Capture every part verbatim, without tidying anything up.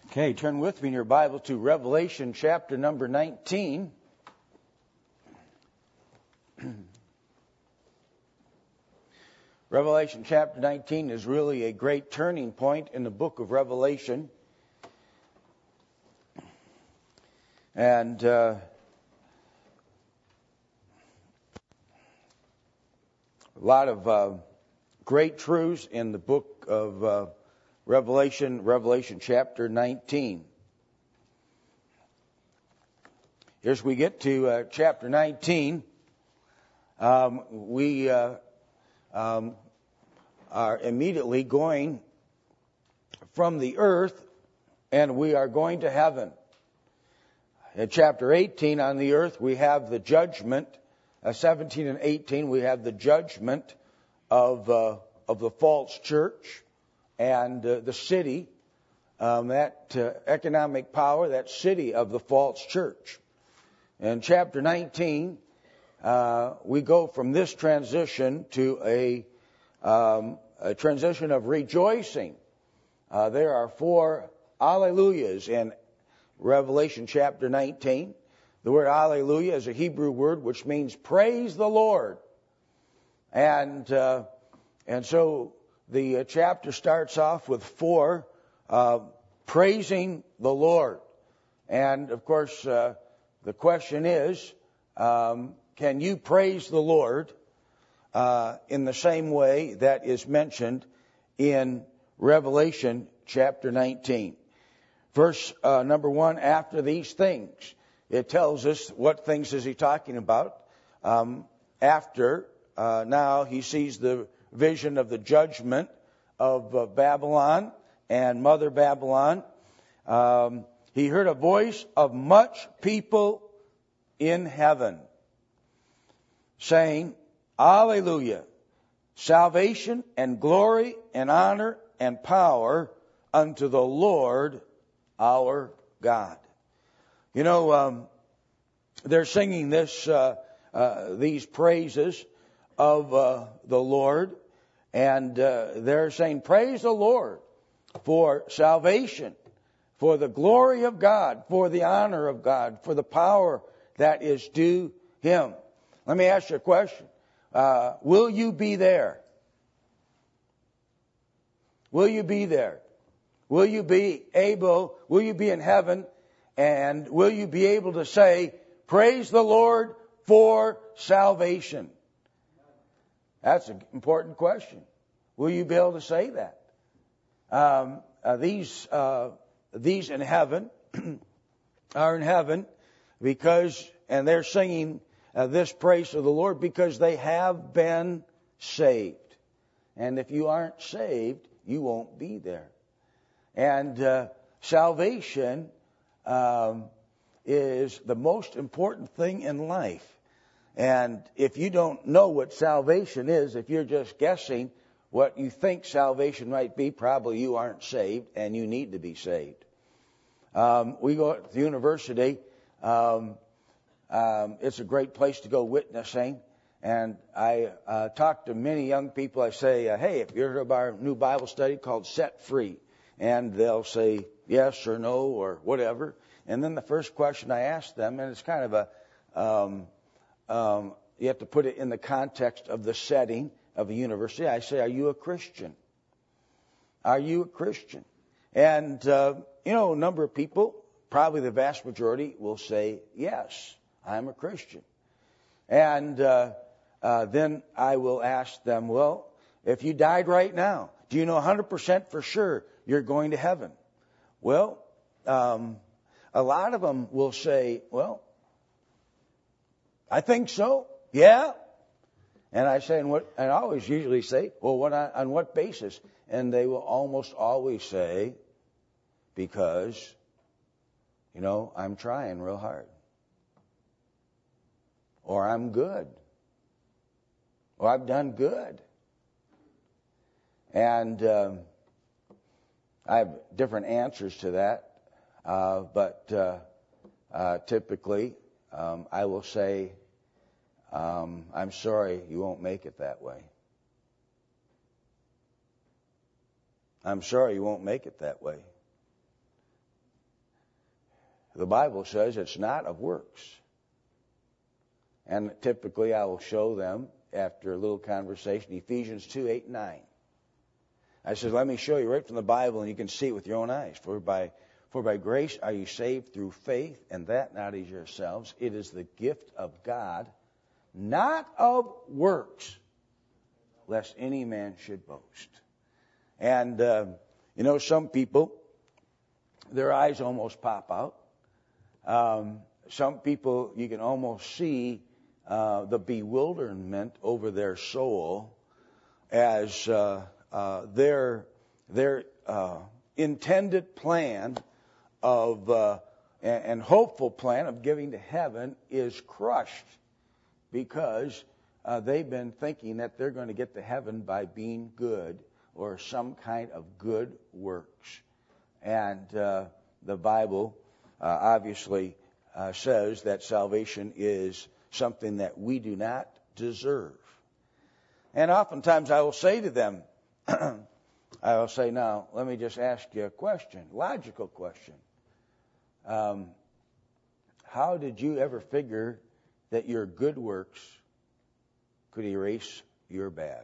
Okay, turn with me in your Bible to Revelation chapter number nineteen. Revelation chapter nineteen is really a great turning point in the book of Revelation. And uh, a lot of uh, great truths in the book of uh, Revelation, Revelation chapter nineteen. As we get to uh, chapter nineteen, um, we uh, um, are immediately going from the earth and we are going to heaven. In chapter eighteen on the earth, we have the judgment. Uh, seventeen and eighteen, we have the judgment of uh, of the false church and uh, the city, um, that uh, economic power, that city of the false church. In chapter nineteen, uh, we go from this transition to a, um, a transition of rejoicing. Uh, there are four alleluias in Revelation chapter nineteen. The word alleluia is a Hebrew word which means praise the Lord. And uh, and so the uh, chapter starts off with four uh, praising the Lord. And of course, uh, the question is, um, can you praise the Lord uh, in the same way that is mentioned in Revelation chapter nineteen? Verse uh, number one, after these things, it tells us what things is he talking about. Um, after, uh, now he sees the vision of the judgment of uh, Babylon and Mother Babylon. Um, he heard a voice of much people in heaven saying, Alleluia, salvation and glory and honor and power unto the Lord our God. You know, um, they're singing this, uh, uh, these praises of uh, the Lord, and uh, they're saying, praise the Lord for salvation, for the glory of God, for the honor of God, for the power that is due Him. Let me ask you a question. Uh, will you be there? Will you be there? Will you be able, will you be in heaven, and will you be able to say, praise the Lord for salvation? That's an important question. Will you be able to say that? Um, uh, these uh, these in heaven are in heaven because, and they're singing uh, this praise of the Lord because they have been saved. And if you aren't saved, you won't be there. And uh, salvation um, is the most important thing in life. And if you don't know what salvation is, if you're just guessing what you think salvation might be, probably you aren't saved and you need to be saved. Um, we go to the university. Um, um, it's a great place to go witnessing. And I uh, talk to many young people. I say, uh, hey, if you heard of our new Bible study called Set Free, and they'll say yes or no or whatever. And then the first question I ask them, and it's kind of a, um, um, you have to put it in the context of the setting of a university. I say, are you a Christian? Are you a Christian? And, uh, you know, a number of people, probably the vast majority, will say, yes, I'm a Christian. And uh, uh, then I will ask them, well, if you died right now, do you know one hundred percent for sure you're going to heaven? Well, um, a lot of them will say, well, I think so. Yeah. And I say, and what? And I always usually say, well, what on, on what basis? And they will almost always say, because, you know, I'm trying real hard. Or I'm good. Or I've done good. And um, I have different answers to that. Uh, but uh, uh, typically, um, I will say, um, I'm sorry, you won't make it that way. I'm sorry, you won't make it that way. the Bible says it's not of works. And typically I will show them after a little conversation, Ephesians two, eight, nine. I said, let me show you right from the Bible, and you can see it with your own eyes. For by, for by grace are you saved through faith, and that not of yourselves. It is the gift of God, not of works, lest any man should boast. And, uh, you know, some people, their eyes almost pop out. Um, some people, you can almost see uh, the bewilderment over their soul as uh, uh, their their uh, intended plan of uh, and, and hopeful plan of giving to heaven is crushed because uh, they've been thinking that they're going to get to heaven by being good or some kind of good works. And uh, the Bible uh, obviously uh, says that salvation is something that we do not deserve. And oftentimes I will say to them, I will say, now, let me just ask you a question, logical question. Um, how did you ever figure that your good works could erase your bad?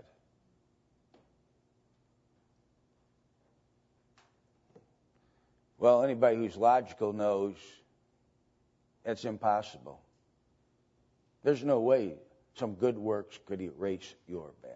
Well, anybody who's logical knows it's impossible. There's no way some good works could erase your bad.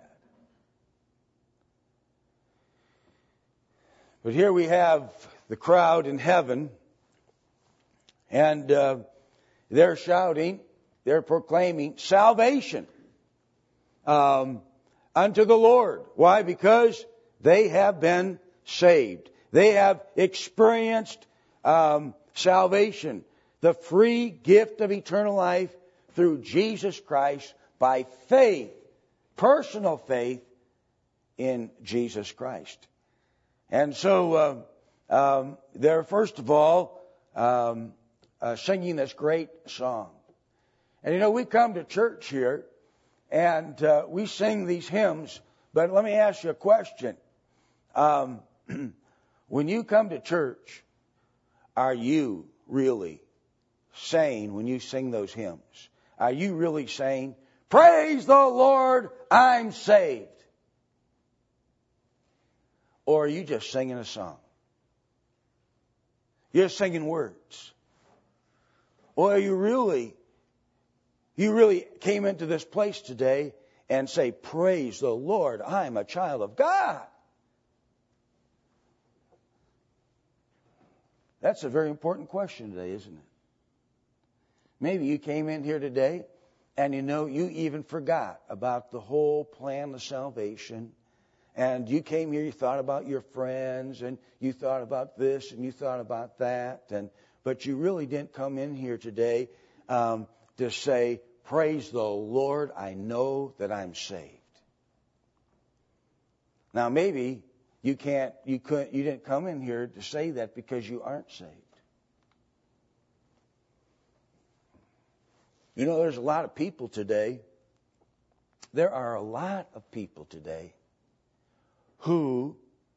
But here we have the crowd in heaven, and uh, they're shouting, they're proclaiming salvation um, unto the Lord. Why? Because they have been saved. They have experienced um, salvation, the free gift of eternal life through Jesus Christ by faith, personal faith in Jesus Christ. And so uh, um, they're first of all um, uh, singing this great song. And you know, we come to church here and uh, we sing these hymns, but let me ask you a question. Um, when you come to church, are you really saying, when you sing those hymns, are you really saying, praise the Lord, I'm saved? Or are you just singing a song? You're just singing words. Or are you really, you really came into this place today and say, praise the Lord, I'm a child of God? That's a very important question today, isn't it? Maybe you came in here today and you know you even forgot about the whole plan of salvation. And you came here, you thought about your friends, and you thought about this, and you thought about that. And but you really didn't come in here today um, to say, praise the Lord, I know that I'm saved. Now maybe you can't, you couldn't, you didn't come in here to say that because you aren't saved. You know, there's a lot of people today. There are a lot of people today who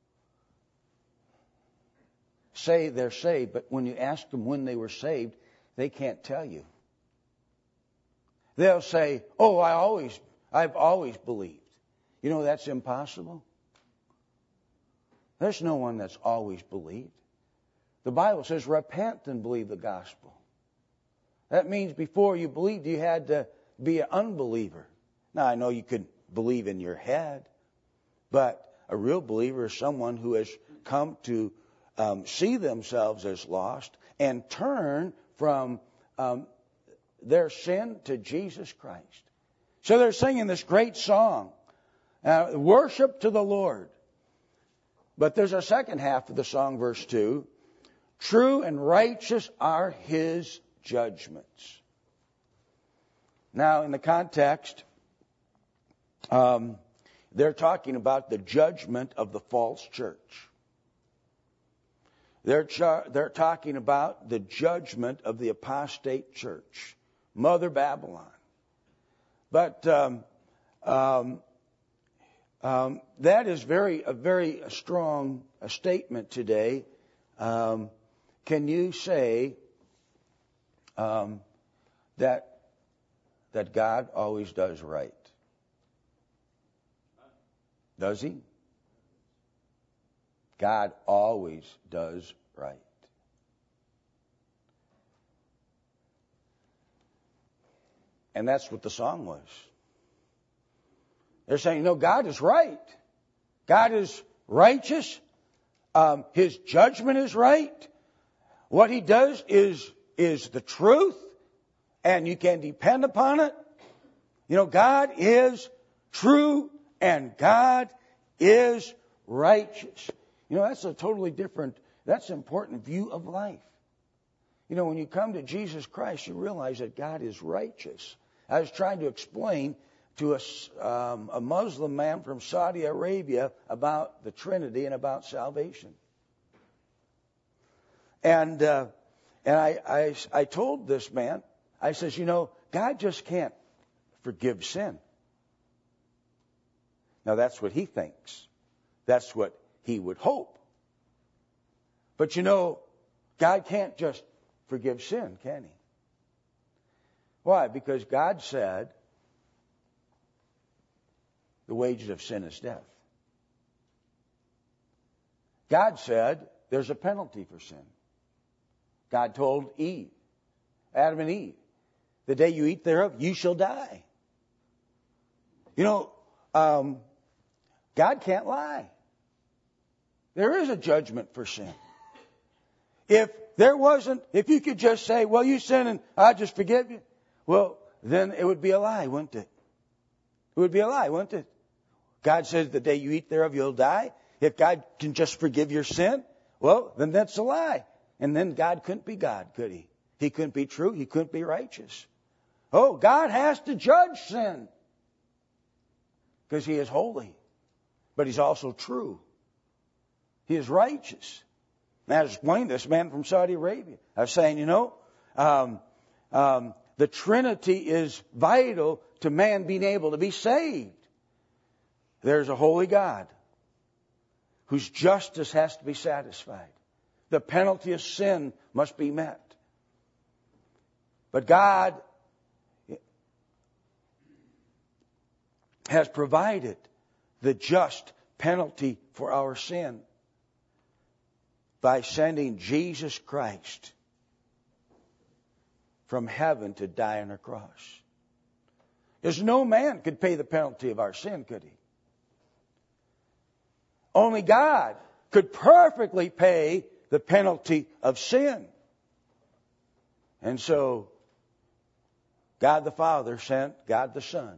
say they're saved, but when you ask them when they were saved, they can't tell you. They'll say, oh, I always, I've always believed. You know, that's impossible. There's no one that's always believed. The Bible says, repent and believe the gospel. That means before you believed, you had to be an unbeliever. Now, I know you could believe in your head, but a real believer is someone who has come to um, see themselves as lost and turn from um, their sin to Jesus Christ. So they're singing this great song, uh, worship to the Lord. But there's a second half of the song, verse two. True and righteous are His judgments. Now, in the context, um, they're talking about the judgment of the false church. They're, char- they're talking about the judgment of the apostate church, Mother Babylon. But um, um, um, that is very a very strong a statement today. Um, can you say um, that that God always does right? Does He? God always does right. And that's what the song was. They're saying, no, God is right. God is righteous. Um, His judgment is right. What He does is, is the truth, and you can depend upon it. You know, God is true, and God is righteous. You know, that's a totally different, that's an important view of life. You know, when you come to Jesus Christ, you realize that God is righteous. I was trying to explain to a, um, a Muslim man from Saudi Arabia about the Trinity and about salvation. And uh, and I, I, I told this man, I says, you know, God just can't forgive sin. Now, that's what he thinks. That's what he would hope. But, you know, God can't just forgive sin, can He? Why? Because God said the wages of sin is death. God said there's a penalty for sin. God told Eve, Adam and Eve, the day you eat thereof, you shall die. You know, um, God can't lie. There is a judgment for sin. If there wasn't, if you could just say, well, you sin and I'll just forgive you, well, then it would be a lie, wouldn't it? It would be a lie, wouldn't it? God says the day you eat thereof, you'll die. If God can just forgive your sin, well, then that's a lie. And then God couldn't be God, could He? He couldn't be true. He couldn't be righteous. Oh, God has to judge sin because He is holy, but He's also true. He is righteous. And I was explaining this man from Saudi Arabia. I was saying, you know, um, um, the Trinity is vital to man being able to be saved. There's a holy God whose justice has to be satisfied. The penalty of sin must be met. But God has provided the just penalty for our sin by sending Jesus Christ from heaven to die on a cross. There's no man could pay the penalty of our sin, could he? Only God could perfectly pay the penalty of sin. And so, God the Father sent God the Son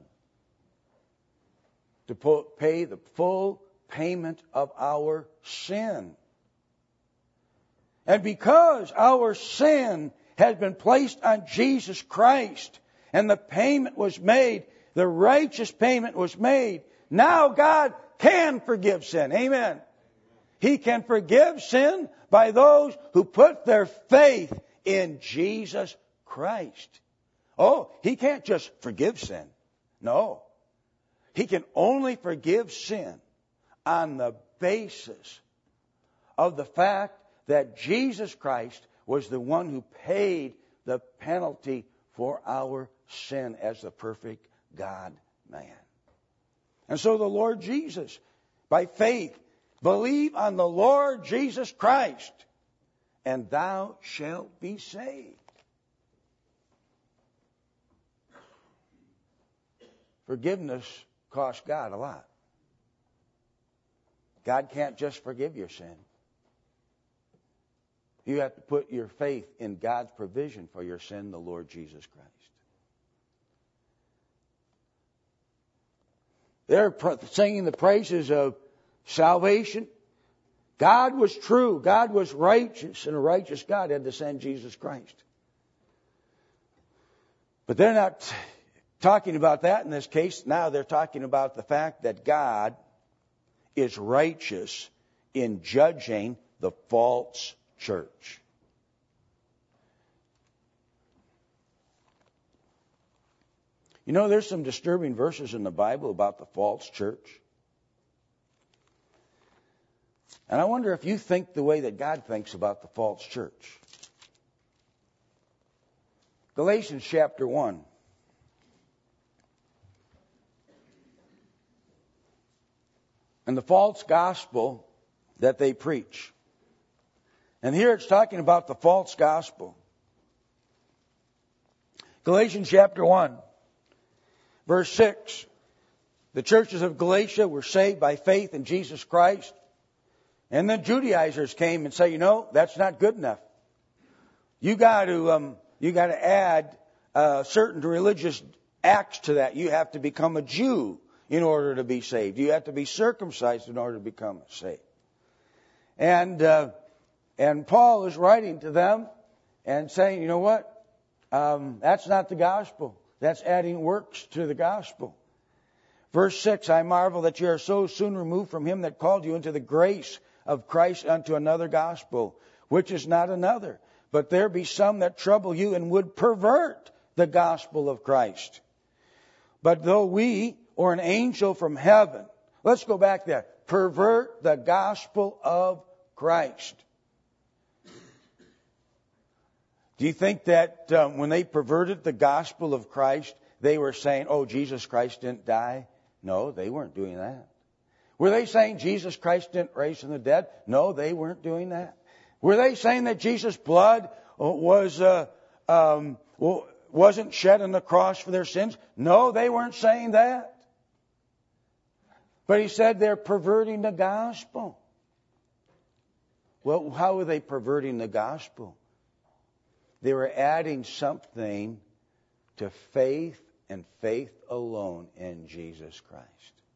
to pay the full payment of our sin. And because our sin has been placed on Jesus Christ and the payment was made, the righteous payment was made, now God can forgive sin. Amen. He can forgive sin by those who put their faith in Jesus Christ. Oh, He can't just forgive sin. No. He can only forgive sin on the basis of the fact that Jesus Christ was the one who paid the penalty for our sin as the perfect God-man. And so the Lord Jesus, by faith, believe on the Lord Jesus Christ, and thou shalt be saved. Forgiveness costs God a lot. God can't just forgive your sin. You have to put your faith in God's provision for your sin, the Lord Jesus Christ. They're singing the praises of salvation. God was true. God was righteous. And a righteous God had to send Jesus Christ. But they're not talking about that in this case. Now they're talking about the fact that God is righteous in judging the false church. You know, there's some disturbing verses in the Bible about the false church. And I wonder if you think the way that God thinks about the false church. Galatians chapter one. And the false gospel that they preach. And here it's talking about the false gospel. Galatians chapter one, verse six. The churches of Galatia were saved by faith in Jesus Christ. And then Judaizers came and say, you know, that's not good enough. You got to um, you got to add uh, certain religious acts to that. You have to become a Jew in order to be saved. You have to be circumcised in order to become saved. And uh, and Paul is writing to them and saying, you know what? Um, that's not the gospel. That's adding works to the gospel. Verse six, I marvel that you are so soon removed from him that called you into the grace of Christ unto another gospel, which is not another. But there be some that trouble you and would pervert the gospel of Christ. But though we or an angel from heaven, let's go back there, pervert the gospel of Christ. Do you think that um, when they perverted the gospel of Christ, they were saying, oh, Jesus Christ didn't die? No, they weren't doing that. Were they saying Jesus Christ didn't raise from the dead? No, they weren't doing that. Were they saying that Jesus' blood was uh, um, wasn't shed on the cross for their sins? No, they weren't saying that. But he said they're perverting the gospel. Well, how were they perverting the gospel? They were adding something to faith and faith alone in Jesus Christ.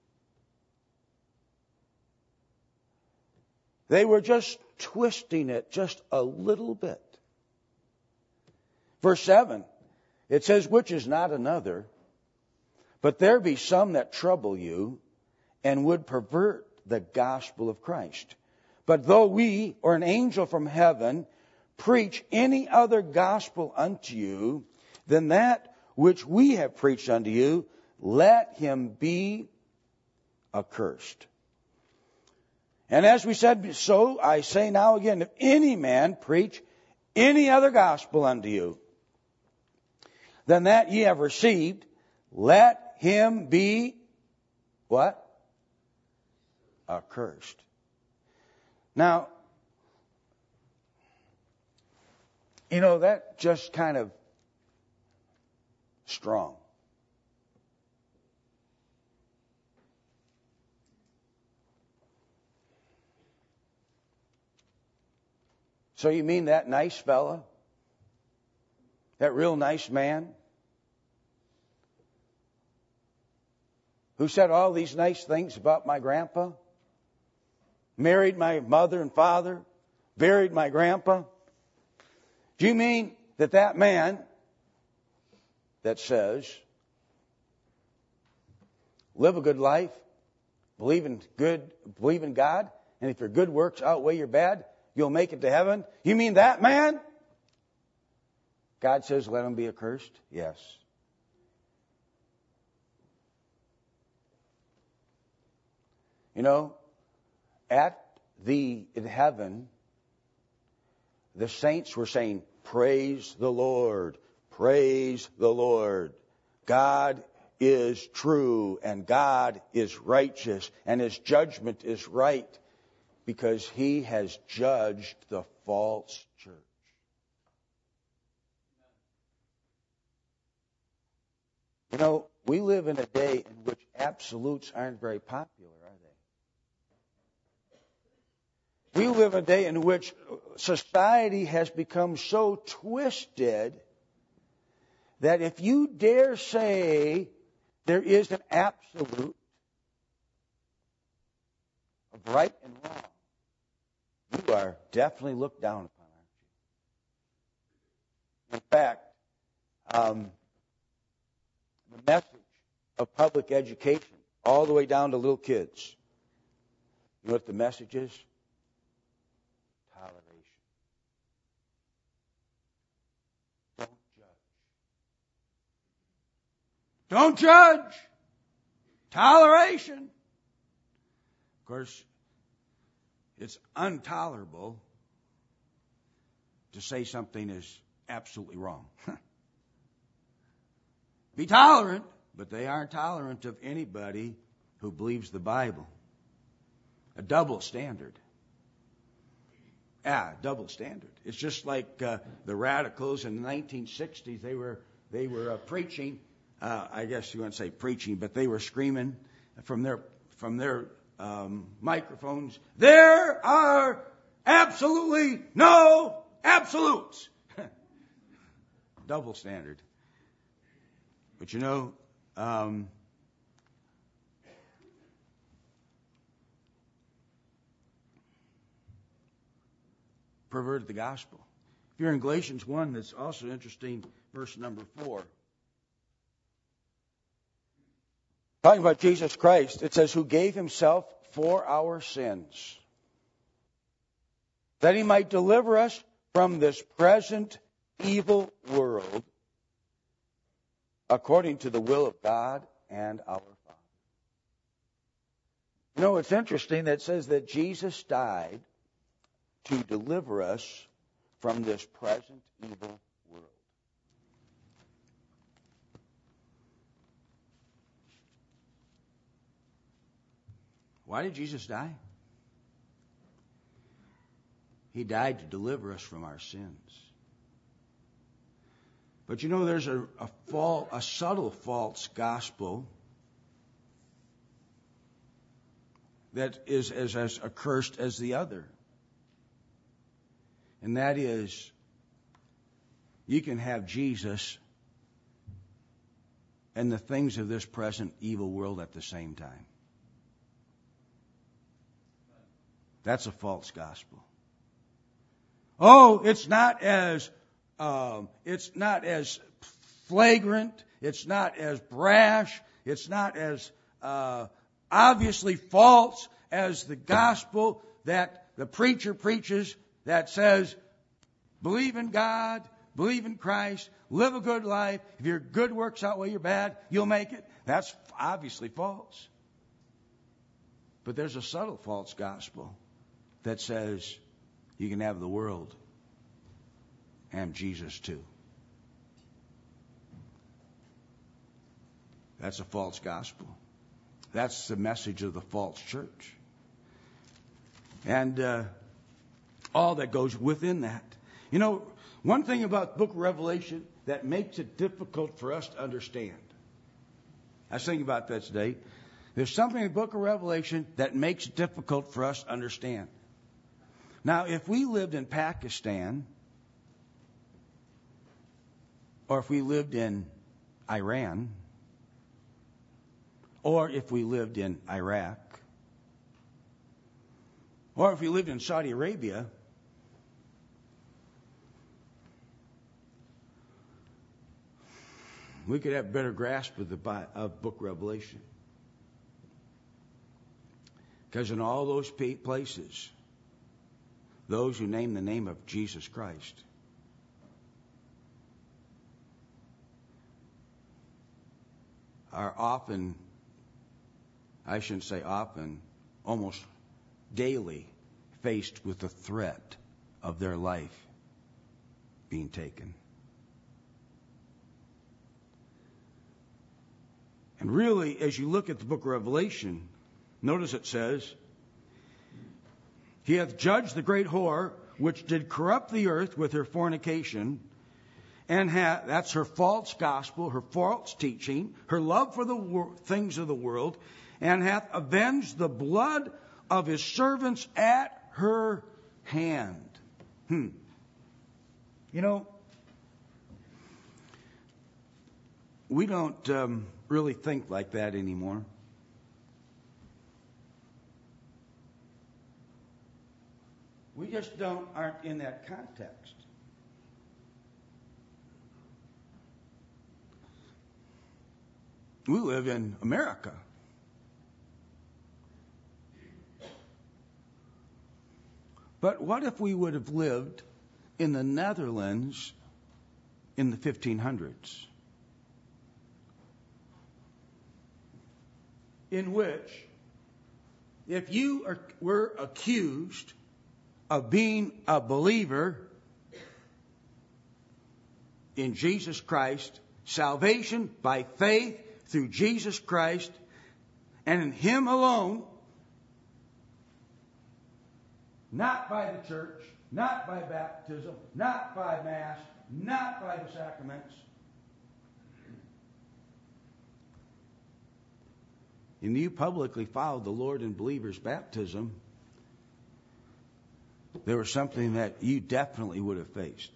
They were just twisting it just a little bit. Verse seven, it says, which is not another, but there be some that trouble you and would pervert the gospel of Christ. But though we or an angel from heaven preach any other gospel unto you than that which we have preached unto you, let him be accursed. And as we said, so I say now again, if any man preach any other gospel unto you than that ye have received, let him be what? Accursed. Now, you know, that just kind of strong. So you mean that nice fella? That real nice man? Who said all these nice things about my grandpa? Married my mother and father? Buried my grandpa? Do you mean that that man that says, live a good life, believe in good, believe in God, and if your good works outweigh your bad, you'll make it to heaven? You mean that man? God says, let him be accursed? Yes. You know, at the, in heaven, the saints were saying, praise the Lord, praise the Lord. God is true and God is righteous and his judgment is right because he has judged the false church. You know, we live in a day in which absolutes aren't very popular, are they? We live in a day in which society has become so twisted that if you dare say there is an absolute of right and wrong, you are definitely looked down upon, aren't you? In fact, um, the message of public education, all the way down to little kids, you know what the message is? Toleration. Don't judge. Don't judge. Toleration. Of course, it's intolerable to say something is absolutely wrong. be tolerant, but they aren't tolerant of anybody who believes the Bible. A double standard. Yeah, double standard. It's just like uh, the radicals in the nineteen sixties. They were they were uh, preaching. Uh, I guess you wouldn't say preaching, but they were screaming from their from their um, microphones. There are absolutely no absolutes. Double standard. But you know, um, perverted the gospel. If you're in Galatians one, that's also interesting, verse number four. Talking about Jesus Christ, it says, who gave himself for our sins, that he might deliver us from this present evil world, according to the will of God and our Father. You know, it's interesting that it says that Jesus died to deliver us from this present evil world. Why did Jesus die? He died to deliver us from our sins. But you know, there's a, a, fall, a subtle false gospel that is as, as accursed as the other. And that is, you can have Jesus and the things of this present evil world at the same time. That's a false gospel. Oh, it's not as um, it's not as flagrant. It's not as brash. It's not as uh, obviously false as the gospel that the preacher preaches, that says, believe in God, believe in Christ, live a good life. If your good works outweigh your bad, you'll make it. That's obviously false. But there's a subtle false gospel that says you can have the world and Jesus too. That's a false gospel. That's the message of the false church. And uh, all that goes within that. You know, one thing about the book of Revelation that makes it difficult for us to understand. I was thinking about that today. There's something in the book of Revelation that makes it difficult for us to understand. Now, if we lived in Pakistan, or if we lived in Iran, or if we lived in Iraq, or if we lived in Saudi Arabia, we could have a better grasp of the of book of Revelation. Because in all those places, those who name the name of Jesus Christ are often, I shouldn't say often, almost daily faced with the threat of their life being taken. And really, as you look at the book of Revelation, notice it says, he hath judged the great whore, which did corrupt the earth with her fornication, and hath, that's her false gospel, her false teaching, her love for the wor- things of the world, and hath avenged the blood of his servants at her hand. Hmm. You know, we don't um, really think like that anymore. We just don't aren't in that context. We live in America. But what if we would have lived in the Netherlands in the fifteen hundreds? In which, if you are, were accused of being a believer in Jesus Christ, salvation by faith through Jesus Christ and in Him alone, not by the church, not by baptism, not by Mass, not by the sacraments. And you publicly followed the Lord in believers' baptism, there was something that you definitely would have faced.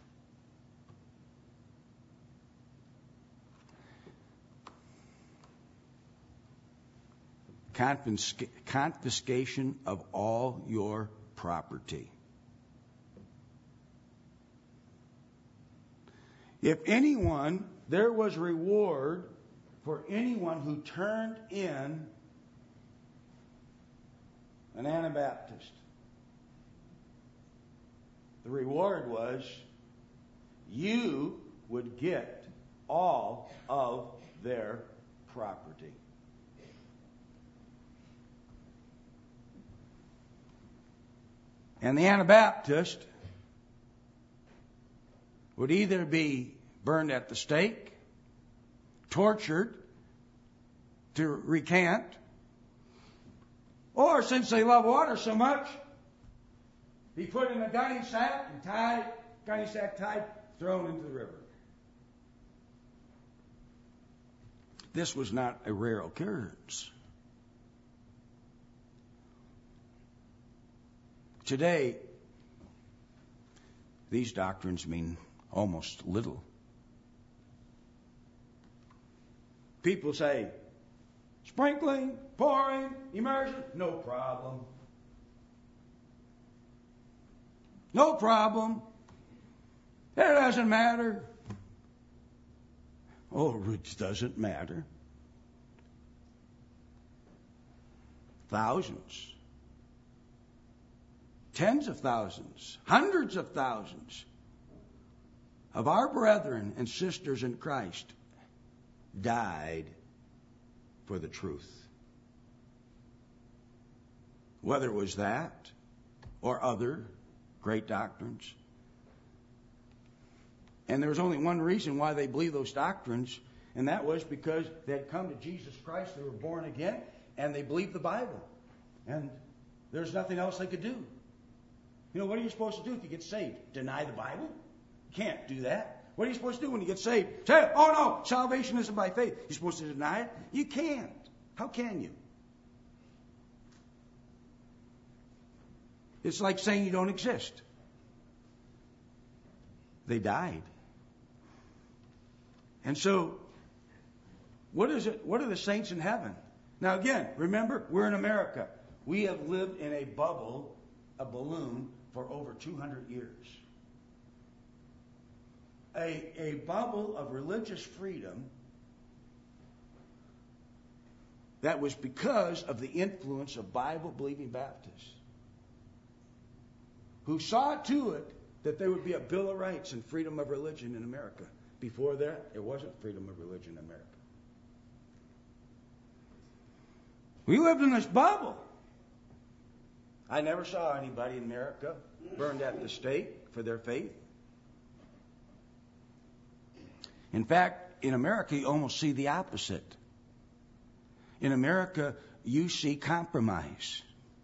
Confisc- confiscation of all your property. If anyone, there was reward for anyone who turned in an Anabaptist. The reward was you would get all of their property. And the Anabaptist would either be burned at the stake, tortured to recant, or since they love water so much, be put in a gunny sack and tied, gunny sack tied, thrown into the river. This was not a rare occurrence. Today, these doctrines mean almost little. People say, sprinkling, pouring, immersion, no problem. No problem. It doesn't matter. Oh, it doesn't matter. Thousands. Tens of thousands. Hundreds of thousands of our brethren and sisters in Christ died for the truth. Whether it was that or other great doctrines. And there was only one reason why they believed those doctrines, and that was because they had come to Jesus Christ, they were born again, and they believed the Bible. And there's nothing else they could do. You know, what are you supposed to do if you get saved? Deny the Bible? You can't do that. What are you supposed to do when you get saved? Say, oh no, salvation isn't by faith. You're supposed to deny it? You can't. How can you? It's like saying you don't exist. They died. And so, what is it? What are the saints in heaven? Now again, remember, we're in America. We have lived in a bubble, a balloon, for over two hundred years. A, a bubble of religious freedom that was because of the influence of Bible-believing Baptists who saw to it that there would be a Bill of Rights and freedom of religion in America. Before that, there wasn't freedom of religion in America. We lived in this bubble. I never saw anybody in America burned at the stake for their faith. In fact, in America, you almost see the opposite. In America, you see compromise.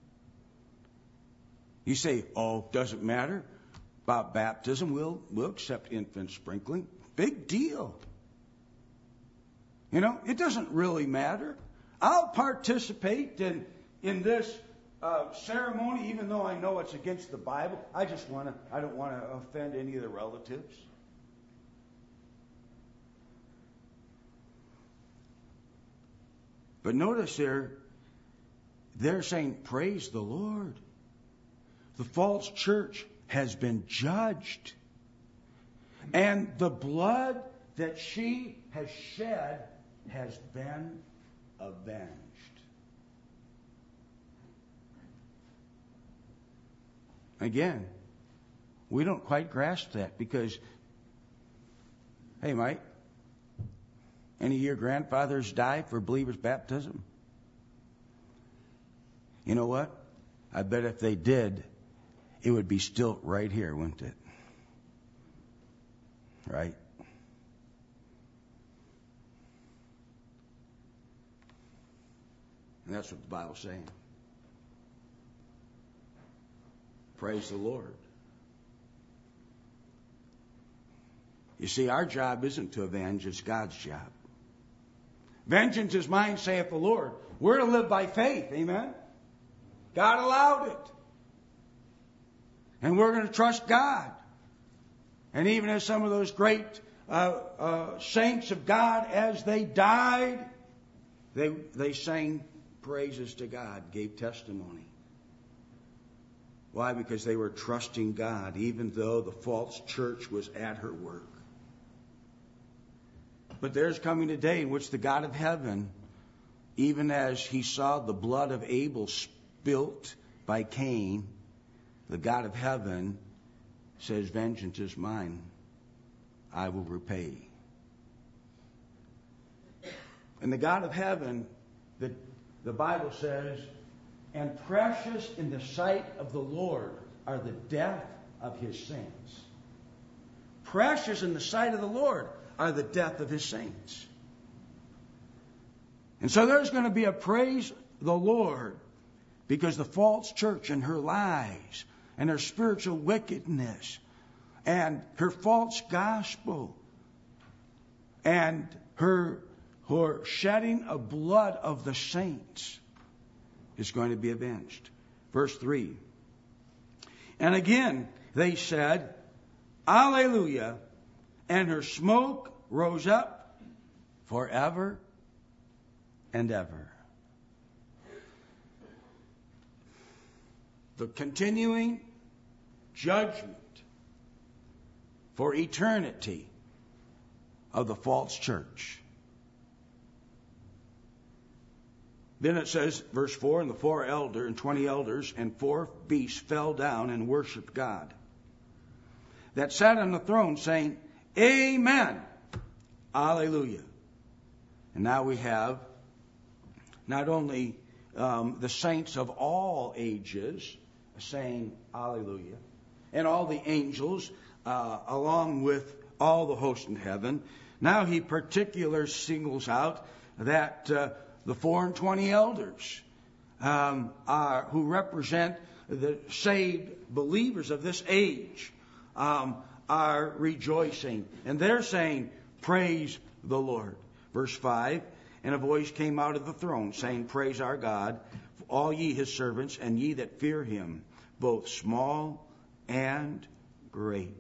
You say, oh, doesn't matter about baptism. We'll, we'll accept infant sprinkling. Big deal. You know, it doesn't really matter. I'll participate in, in this uh, ceremony, even though I know it's against the Bible. I just want to, I don't want to offend any of the relatives. But notice there, they're saying, praise the Lord. The false church has been judged. And the blood that she has shed has been avenged. Again, we don't quite grasp that because, hey, Mike, any of your grandfathers died for believers' baptism? You know what? I bet if they did, it would be still right here, wouldn't it? Right? And that's what the Bible's saying. Praise the Lord. You see, our job isn't to avenge, it's God's job. Vengeance is mine, saith the Lord. We're to live by faith, amen? God allowed it. And we're going to trust God. And even as some of those great uh, uh, saints of God, as they died, they, they sang praises to God, gave testimony. Why? Because they were trusting God, even though the false church was at her work. But there's coming a day in which the God of heaven, even as he saw the blood of Abel spilt by Cain, the God of heaven says, vengeance is mine. I will repay. And the God of heaven, the, the Bible says, and precious in the sight of the Lord are the death of his saints. Precious in the sight of the Lord are the death of his saints. And so there's going to be a praise the Lord because the false church and her lies and her spiritual wickedness and her false gospel and her, her shedding of blood of the saints is going to be avenged. Verse three. And again they said, Alleluia, and her smoke rose up forever and ever. The continuing judgment for eternity of the false church. Then it says, verse four, and the four elders and twenty elders and four beasts fell down and worshipped God that sat on the throne, saying, Amen, Alleluia. And now we have not only um, the saints of all ages saying Alleluia, and all the angels, uh, along with all the hosts in heaven. Now he particularly singles out that uh, the four and twenty elders um, are, who represent the saved believers of this age um, are rejoicing. And they're saying, praise the Lord. Verse five, and a voice came out of the throne, saying, Praise our God, all ye his servants, and ye that fear him, both small and great.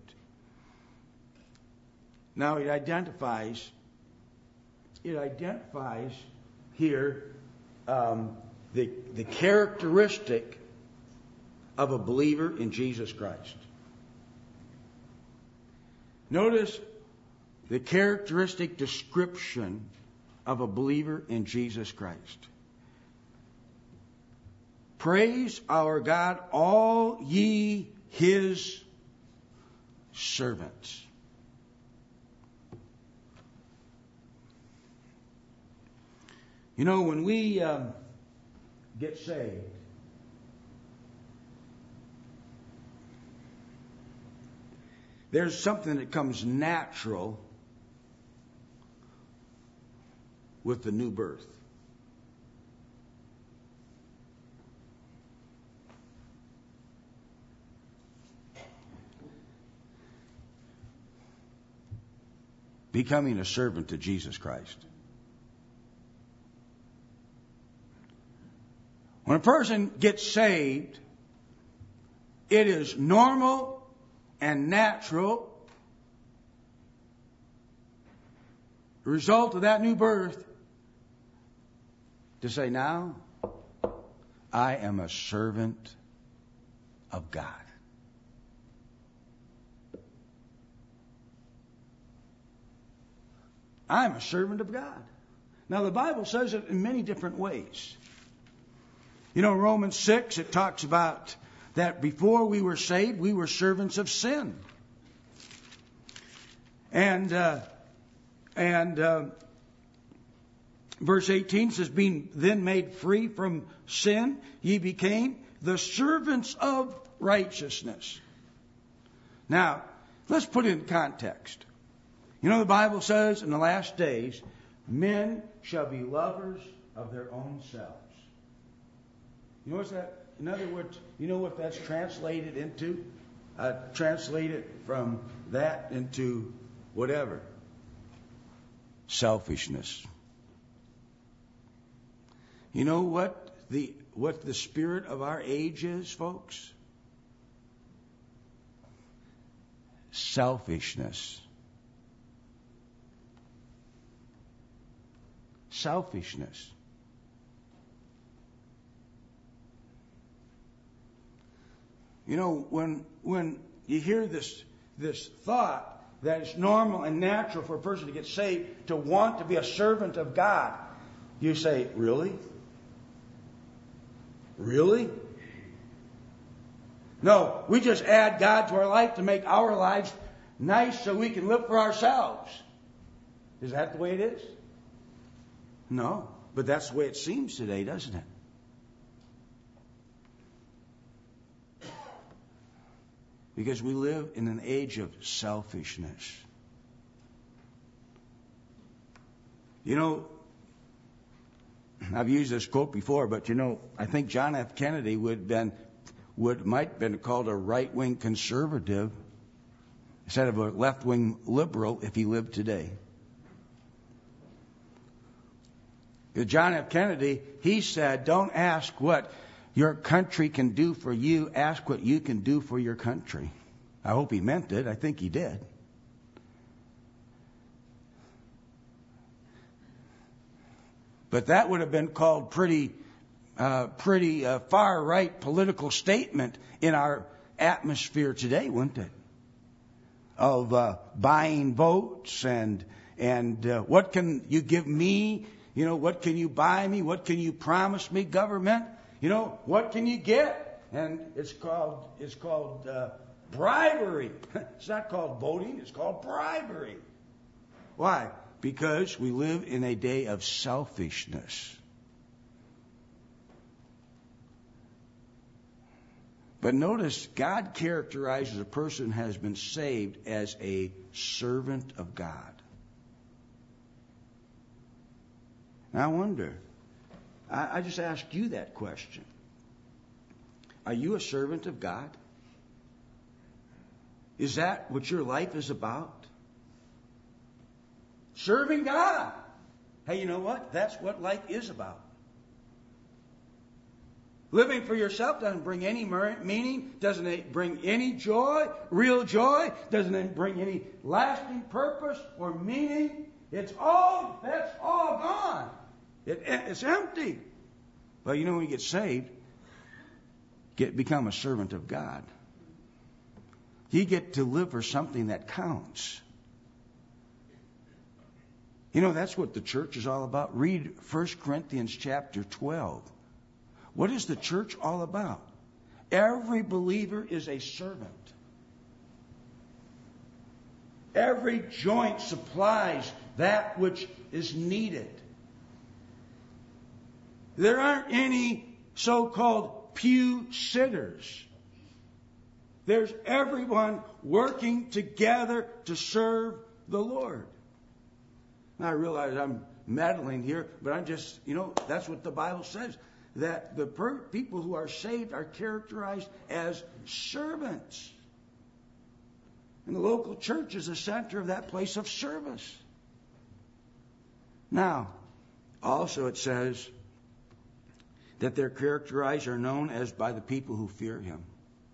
Now it identifies, it identifies here um, the, the characteristic of a believer in Jesus Christ. Notice the characteristic description of a believer in Jesus Christ. Praise our God, all ye his servants. You know, when we um, get saved, there's something that comes natural with the new birth. Becoming a servant to Jesus Christ. When a person gets saved, it is normal and natural result of that new birth to say, now I am a servant of God. I'm a servant of God. Now the Bible says it in many different ways. You know, Romans six, it talks about that before we were saved, we were servants of sin. And uh, and uh, verse eighteen says, being then made free from sin, ye became the servants of righteousness. Now, let's put it in context. You know, the Bible says in the last days, men shall be lovers of their own selves. You know what's that? In other words, you know what that's translated into? Uh, translate it from that into whatever. Selfishness. You know what the what the spirit of our age is, folks? Selfishness. Selfishness. You know, when when you hear this this thought that it's normal and natural for a person to get saved to want to be a servant of God, you say, really? Really? No, we just add God to our life to make our lives nice so we can live for ourselves. Is that the way it is? No, but that's the way it seems today, doesn't it? Because we live in an age of selfishness. You know, I've used this quote before, but you know, I think John F. Kennedy would been would might have been called a right-wing conservative instead of a left-wing liberal if he lived today. John F. Kennedy, he said, don't ask what your country can do for you, ask what you can do for your country. I hope he meant it. I think he did. But that would have been called pretty, uh, pretty uh, far-right political statement in our atmosphere today, wouldn't it? Of uh, buying votes and and uh, what can you give me? You know, what can you buy me? What can you promise me, government? You know, what can you get? And it's called it's called uh, bribery. It's not called voting. It's called bribery. Why? Because we live in a day of selfishness. But notice, God characterizes a person who has been saved as a servant of God. Now I wonder, I, I just ask you that question. Are you a servant of God? Is that what your life is about? Serving God. Hey, you know what? That's what life is about. Living for yourself doesn't bring any meaning, doesn't bring any joy, real joy, doesn't bring any lasting purpose or meaning. It's all, that's all gone. It, it's empty. Well, you know, when you get saved, get become a servant of God. You get to live for something that counts. You know, that's what the church is all about. Read First Corinthians chapter twelve. What is the church all about? Every believer is a servant. Every joint supplies that which is needed. There aren't any so-called pew sitters. There's everyone working together to serve the Lord. Now, I realize I'm meddling here, but I'm just, you know, that's what the Bible says. That the per- people who are saved are characterized as servants. And the local church is the center of that place of service. Now, also it says that they're characterized or known as by the people who fear Him.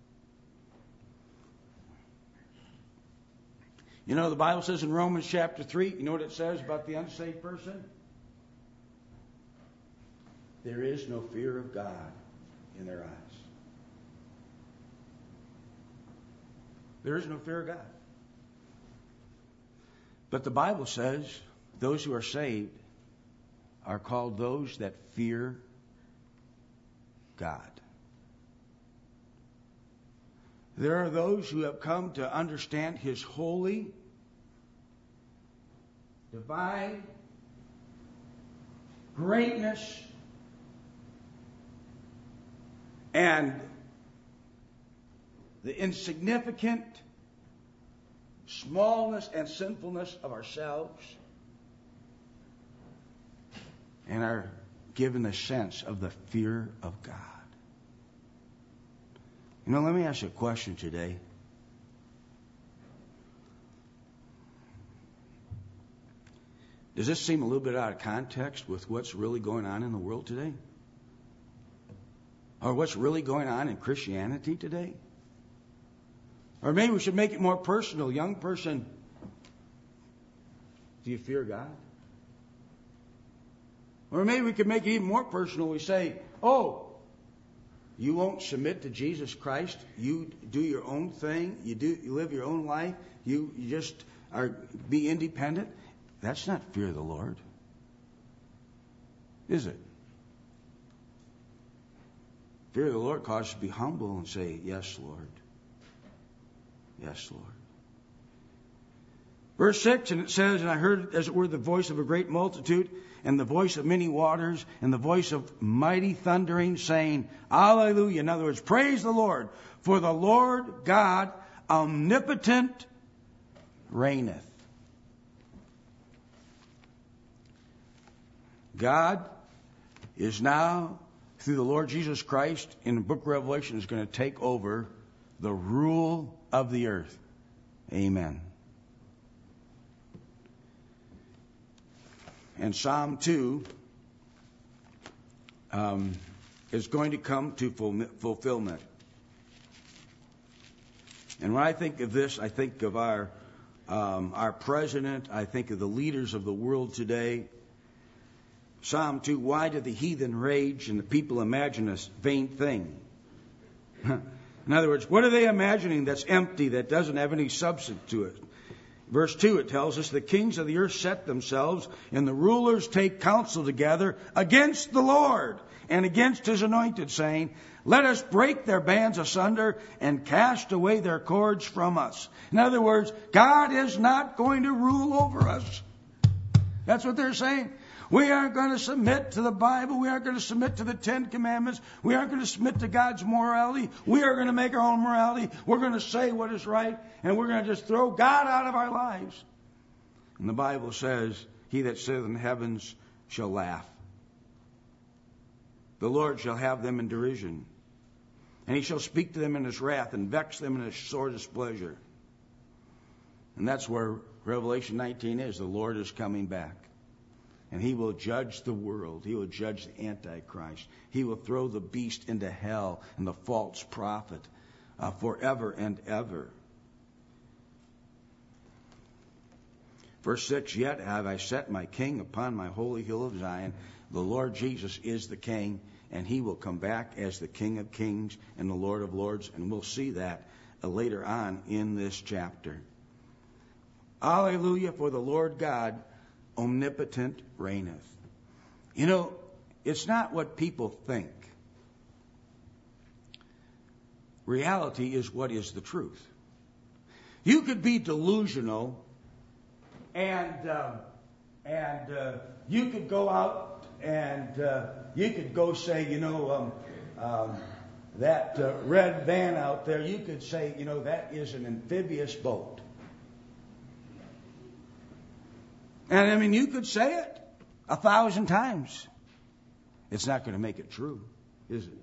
You know, the Bible says in Romans chapter three, you know what it says about the unsaved person? There is no fear of God in their eyes. There is no fear of God. But the Bible says those who are saved are called those that fear God. There are those who have come to understand His holy, divine greatness and the insignificant smallness and sinfulness of ourselves, and are given a sense of the fear of God. You know, let me ask you a question today. Does this seem a little bit out of context with what's really going on in the world today? Or what's really going on in Christianity today? Or maybe we should make it more personal. Young person, do you fear God? Or maybe we could make it even more personal. We say, oh, you won't submit to Jesus Christ. You do your own thing. You do you live your own life. You, you just are be independent. That's not fear of the Lord, is it? Fear of the Lord causes us to be humble and say, yes, Lord. Yes, Lord. Verse six, and it says, and I heard, as it were, the voice of a great multitude, and the voice of many waters, and the voice of mighty thundering, saying, Hallelujah. In other words, praise the Lord, for the Lord God omnipotent reigneth. God is now, through the Lord Jesus Christ, in the book of Revelation, is going to take over the rule of the earth. Amen. And Psalm two um, is going to come to fulfillment. And when I think of this, I think of our um, our president. I think of the leaders of the world today. Psalm two, why do the heathen rage and the people imagine a vain thing? In other words, what are they imagining that's empty, that doesn't have any substance to it? Verse two, it tells us, the kings of the earth set themselves, and the rulers take counsel together against the Lord and against his anointed, saying, let us break their bands asunder and cast away their cords from us. In other words, God is not going to rule over us. That's what they're saying. We aren't going to submit to the Bible. We aren't going to submit to the Ten Commandments. We aren't going to submit to God's morality. We are going to make our own morality. We're going to say what is right, and we're going to just throw God out of our lives. And the Bible says, he that sitteth in the heavens shall laugh. The Lord shall have them in derision. And he shall speak to them in his wrath and vex them in his sore displeasure. And that's where Revelation nineteen is. The Lord is coming back. And he will judge the world. He will judge the Antichrist. He will throw the beast into hell and the false prophet uh, forever and ever. Verse six, yet have I set my king upon my holy hill of Zion. The Lord Jesus is the king, and he will come back as the King of kings and the Lord of lords. And we'll see that uh, later on in this chapter. Hallelujah, for the Lord God omnipotent reigneth. You know, it's not what people think. Reality is what is the truth. You could be delusional, and uh, and uh, you could go out and uh, you could go say, you know, um, um, that uh, red van out there. You could say, you know, that is an amphibious boat. And I mean, you could say it a thousand times. It's not going to make it true, is it?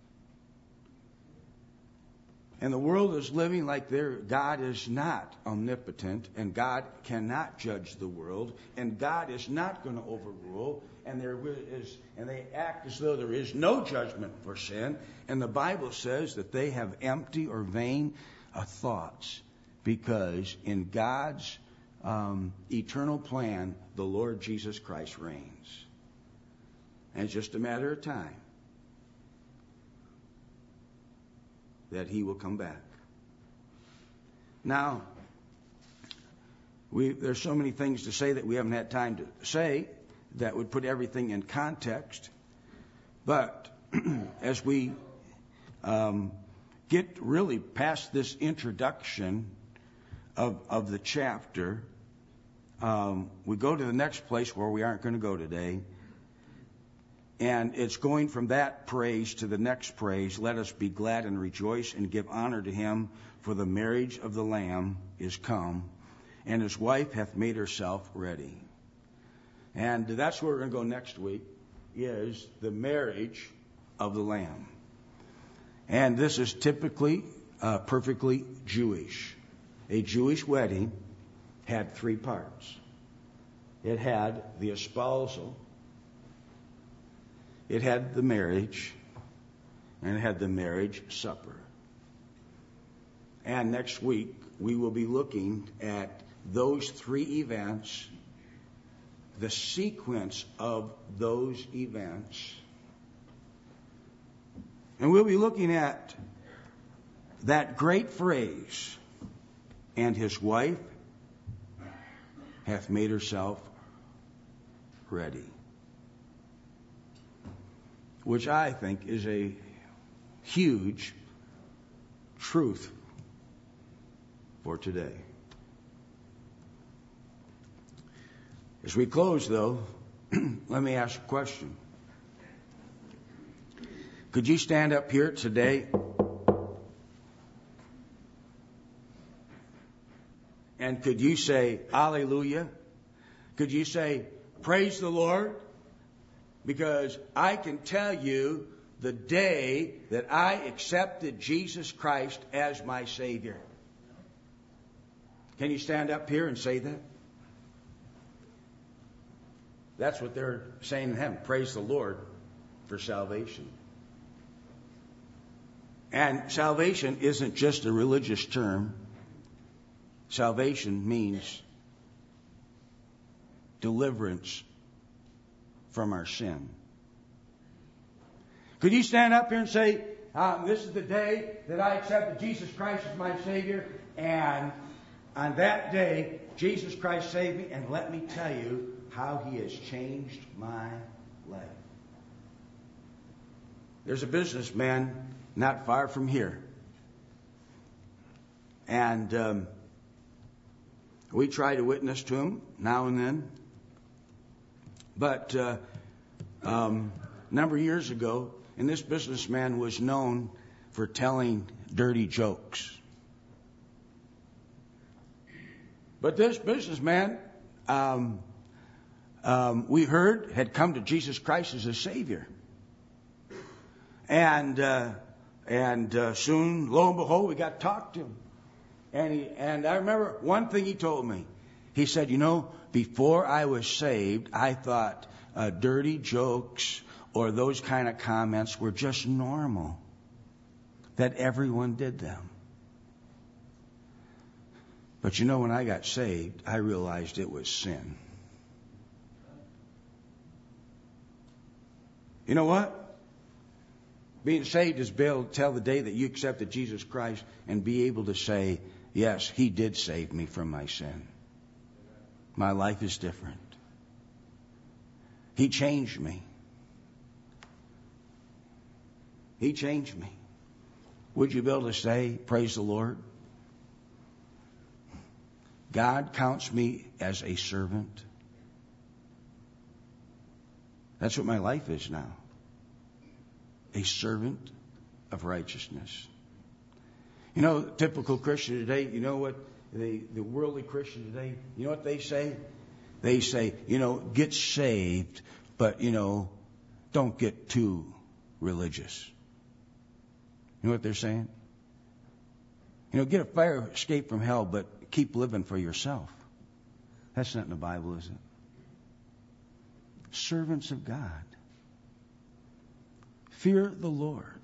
And the world is living like their God is not omnipotent, and God cannot judge the world, and God is not going to overrule, and there is, and they act as though there is no judgment for sin. And the Bible says that they have empty or vain uh, thoughts, because in God's Um, eternal plan, the Lord Jesus Christ reigns. And it's just a matter of time that he will come back. Now, we, there's so many things to say that we haven't had time to say that would put everything in context. But as we um, get really past this introduction of, of the chapter, Um, we go to the next place where we aren't going to go today. And it's going from that praise to the next praise. Let us be glad and rejoice and give honor to him, for the marriage of the Lamb is come, and his wife hath made herself ready. And that's where we're going to go next week, is the marriage of the Lamb. And this is typically uh, perfectly Jewish. A Jewish wedding had three parts. It had the espousal, it had the marriage, and it had the marriage supper. And next week, we will be looking at those three events, the sequence of those events. And we'll be looking at that great phrase, and his wife hath made herself ready, which I think is a huge truth for today. As we close, though, let me ask a question. Could you stand up here today and could you say, Hallelujah? Could you say, Praise the Lord? Because I can tell you the day that I accepted Jesus Christ as my Savior. Can you stand up here and say that? That's what they're saying to him. Praise the Lord for salvation. And salvation isn't just a religious term. Salvation means deliverance from our sin. Could you stand up here and say, um, this is the day that I accepted Jesus Christ as my Savior, and on that day, Jesus Christ saved me, and let me tell you how He has changed my life. There's a businessman not far from here. And um, we try to witness to him now and then. But uh, um, a number of years ago, and this businessman was known for telling dirty jokes. But this businessman, um, um, we heard, had come to Jesus Christ as a Savior. And uh, and uh, soon, lo and behold, we got to talk to him. And he, and I remember one thing he told me. He said, you know, before I was saved, I thought uh, dirty jokes or those kind of comments were just normal, that everyone did them. But you know, when I got saved, I realized it was sin. You know what? Being saved is be able to tell the day that you accepted Jesus Christ and be able to say, yes, He did save me from my sin. My life is different. He changed me. He changed me. Would you be able to say, praise the Lord? God counts me as a servant. That's what my life is now. A servant of righteousness. You know, typical Christian today, you know what, the, the worldly Christian today, you know what they say? They say, you know, get saved, but, you know, don't get too religious. You know what they're saying? You know, get a fire escape from hell, but keep living for yourself. That's not in the Bible, is it? Servants of God. Fear the Lord.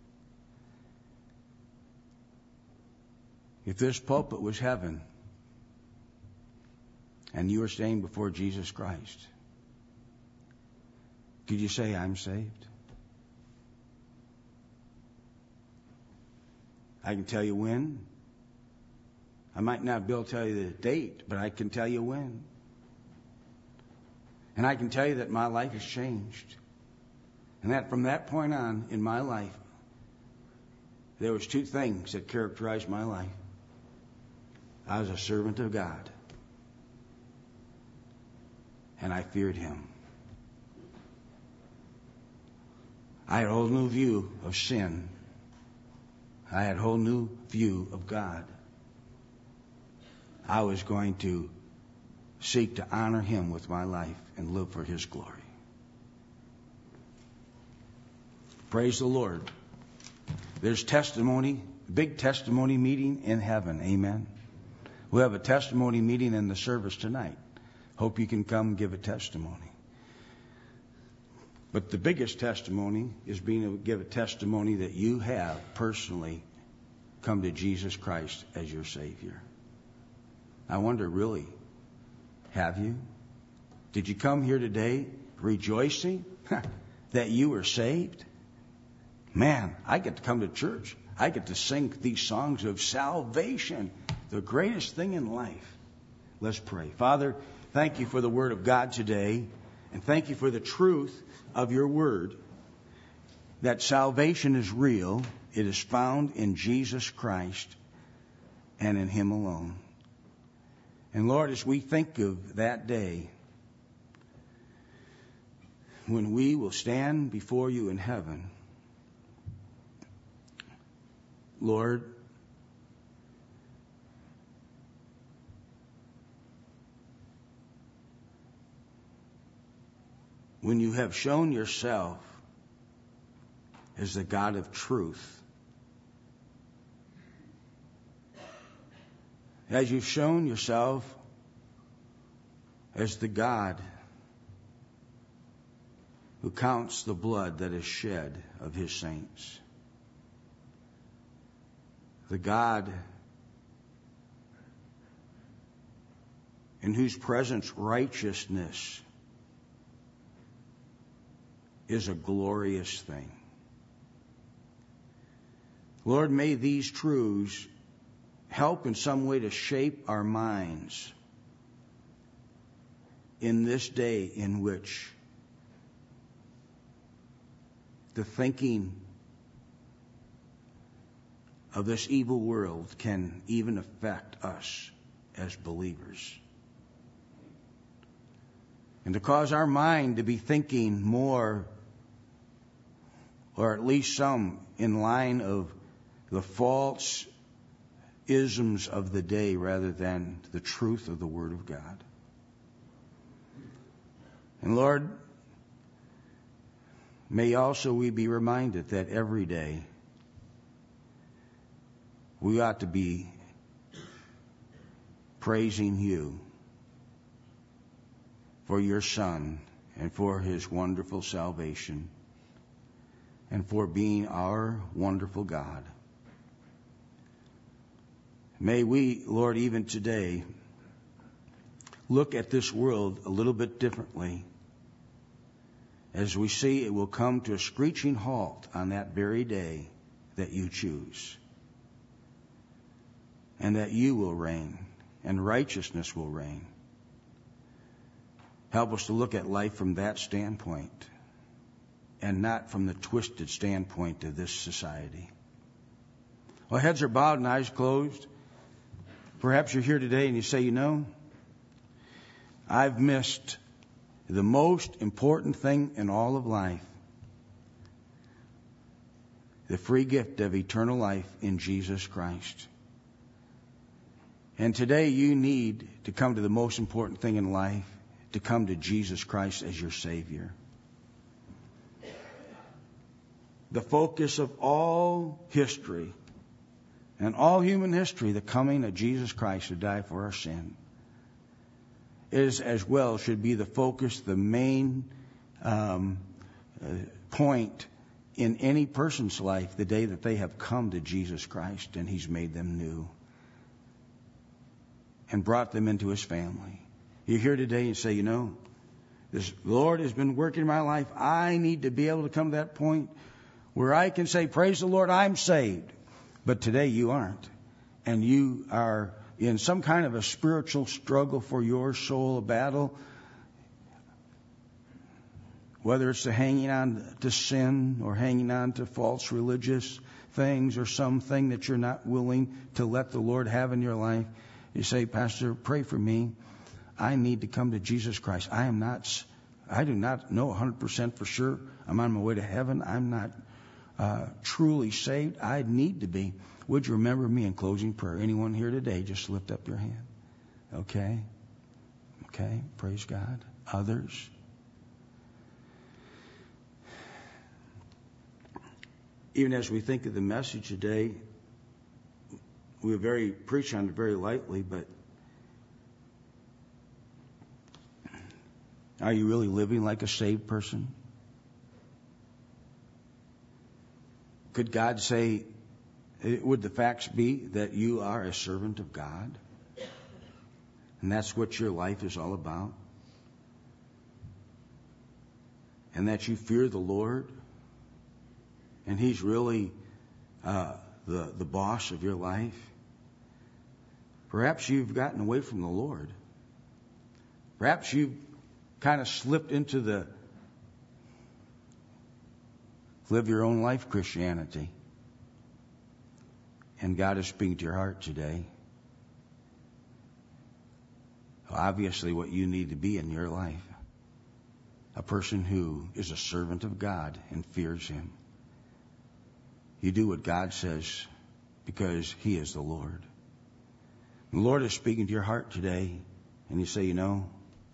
If this pulpit was heaven and you were standing before Jesus Christ, could you say, I'm saved? I can tell you when. I might not be able to tell you the date, but I can tell you when. And I can tell you that my life has changed. And that from that point on in my life, there was two things that characterized my life. I was a servant of God. And I feared Him. I had a whole new view of sin. I had a whole new view of God. I was going to seek to honor Him with my life and live for His glory. Praise the Lord. There's testimony, big testimony meeting in heaven. Amen. We'll have a testimony meeting in the service tonight. Hope you can come give a testimony. But the biggest testimony is being able to give a testimony that you have personally come to Jesus Christ as your Savior. I wonder, really, have you? Did you come here today rejoicing that you were saved? Man, I get to come to church. I get to sing these songs of salvation, the greatest thing in life. Let's pray. Father, thank you for the Word of God today, and thank you for the truth of your Word, that salvation is real. It is found in Jesus Christ and in Him alone. And Lord, as we think of that day when we will stand before you in heaven, Lord, when you have shown yourself as the God of truth, as you've shown yourself as the God who counts the blood that is shed of His saints, the God in whose presence righteousness is a glorious thing. Lord, may these truths help in some way to shape our minds in this day in which the thinking of this evil world can even affect us as believers. And to cause our mind to be thinking more, or at least some, in line of the false isms of the day rather than the truth of the Word of God. And Lord, may also we be reminded that every day we ought to be praising you for your Son and for His wonderful salvation and for being our wonderful God. May we, Lord, even today, look at this world a little bit differently as we see it will come to a screeching halt on that very day that you choose, and that you will reign and righteousness will reign. Help us to look at life from that standpoint and not from the twisted standpoint of this society. Well, heads are bowed and eyes closed. Perhaps you're here today and you say, you know, I've missed the most important thing in all of life, the free gift of eternal life in Jesus Christ. And today you need to come to the most important thing in life, to come to Jesus Christ as your Savior. The focus of all history and all human history, the coming of Jesus Christ to die for our sin, is as well should be the focus, the main um, uh, point in any person's life the day that they have come to Jesus Christ and He's made them new and brought them into His family. You're here today and say, you know, this Lord has been working in my life. I need to be able to come to that point where I can say, praise the Lord, I'm saved. But today you aren't. And you are in some kind of a spiritual struggle for your soul, a battle. Whether it's the hanging on to sin or hanging on to false religious things or something that you're not willing to let the Lord have in your life. You say, Pastor, pray for me. I need to come to Jesus Christ. I am not, I do not know one hundred percent for sure. I'm on my way to heaven. I'm not uh, truly saved. I need to be. Would you remember me in closing prayer? Anyone here today, just lift up your hand. Okay? Okay, praise God. Others? even as we think of the message today, we very preach on it very lightly, but are you really living like a saved person? Could God say, would the facts be that you are a servant of God? And that's what your life is all about? And that you fear the Lord? And He's really uh, the, the boss of your life? Perhaps you've gotten away from the Lord. Perhaps you've kind of slipped into the live your own life Christianity. And God is speaking to your heart today. Obviously, what you need to be in your life. A person who is a servant of God and fears Him. You do what God says because He is the Lord. The Lord is speaking to your heart today, and you say, you know,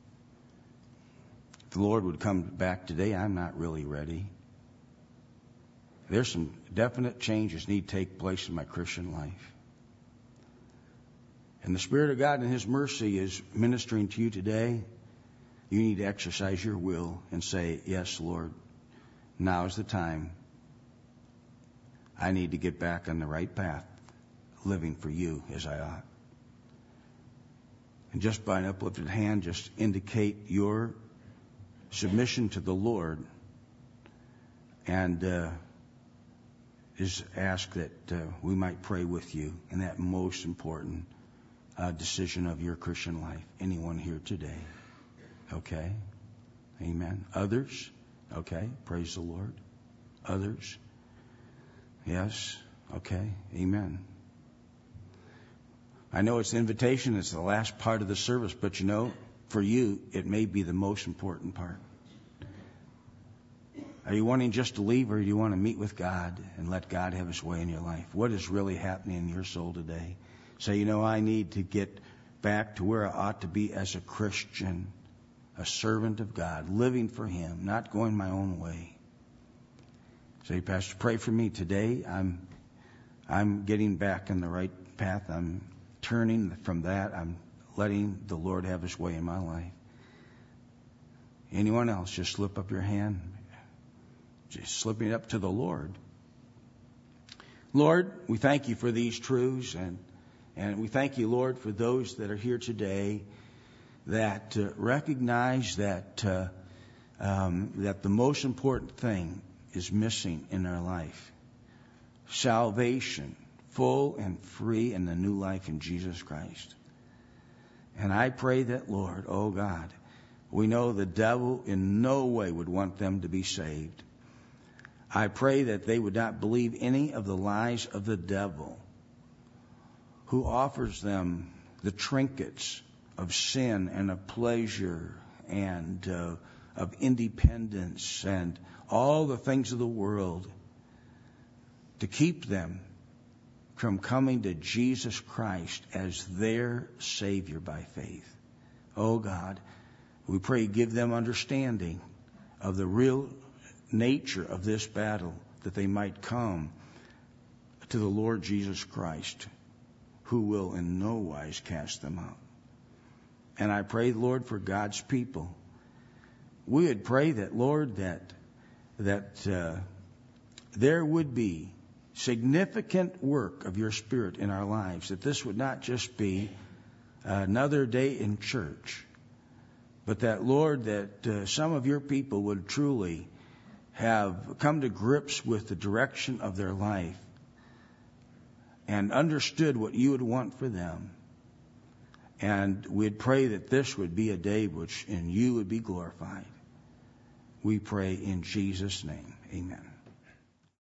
if the Lord would come back today, I'm not really ready. There's some definite changes need to take place in my Christian life. And the Spirit of God in His mercy is ministering to you today. You need to exercise your will and say, yes, Lord, now is the time. I need to get back on the right path, living for You as I ought. And just by an uplifted hand, just indicate your submission to the Lord. And uh, just ask that uh, we might pray with you in that most important uh, decision of your Christian life. Anyone here today? Okay. Amen. Others? Okay. Praise the Lord. Others? Yes. Okay. Amen. I know it's an invitation. It's the last part of the service, but you know, for you, it may be the most important part. Are you wanting just to leave, or do you want to meet with God and let God have His way in your life? What is really happening in your soul today? Say, you know, I need to get back to where I ought to be as a Christian, a servant of God, living for Him, not going my own way. Say, Pastor, pray for me today. I'm, I'm getting back in the right path. I'm turning from that. I'm letting the Lord have His way in my life. Anyone else? Just slip up your hand. Just slipping it up to the Lord. Lord, we thank You for these truths, and and we thank You, Lord, for those that are here today that uh, recognize that uh, um, that the most important thing is missing in our life. Salvation, full and free, in the new life in Jesus Christ. And I pray that, Lord, oh God, we know the devil in no way would want them to be saved. I pray that they would not believe any of the lies of the devil, who offers them the trinkets of sin and of pleasure and uh, of independence and all the things of the world to keep them from coming to Jesus Christ as their Savior by faith. Oh God, we pray give them understanding of the real nature of this battle, that they might come to the Lord Jesus Christ, who will in no wise cast them out. And I pray, Lord, for God's people. We would pray that, Lord, that that uh, there would be significant work of Your Spirit in our lives, that this would not just be another day in church, but that, Lord, that uh, some of Your people would truly have come to grips with the direction of their life and understood what You would want for them. And we'd pray that this would be a day which in You would be glorified. We pray in Jesus' name. Amen.